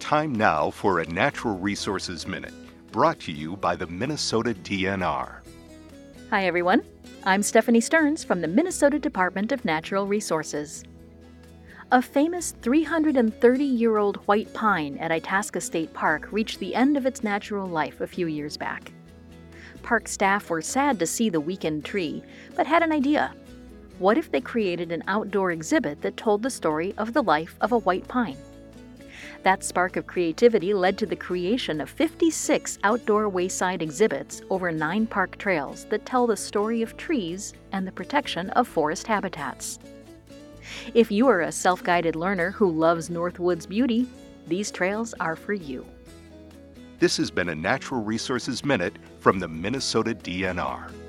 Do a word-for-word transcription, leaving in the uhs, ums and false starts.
Time now for a Natural Resources Minute, brought to you by the Minnesota D N R. Hi, everyone. I'm Stephanie Stearns from the Minnesota Department of Natural Resources. A famous three hundred thirty-year-old white pine at Itasca State Park reached the end of its natural life a few years back. Park staff were sad to see the weakened tree, but had an idea. What if they created an outdoor exhibit that told the story of the life of a white pine? That spark of creativity led to the creation of fifty-six outdoor wayside exhibits over nine park trails that tell the story of trees and the protection of forest habitats. If you are a self-guided learner who loves Northwoods beauty, these trails are for you. This has been a Natural Resources Minute from the Minnesota D N R.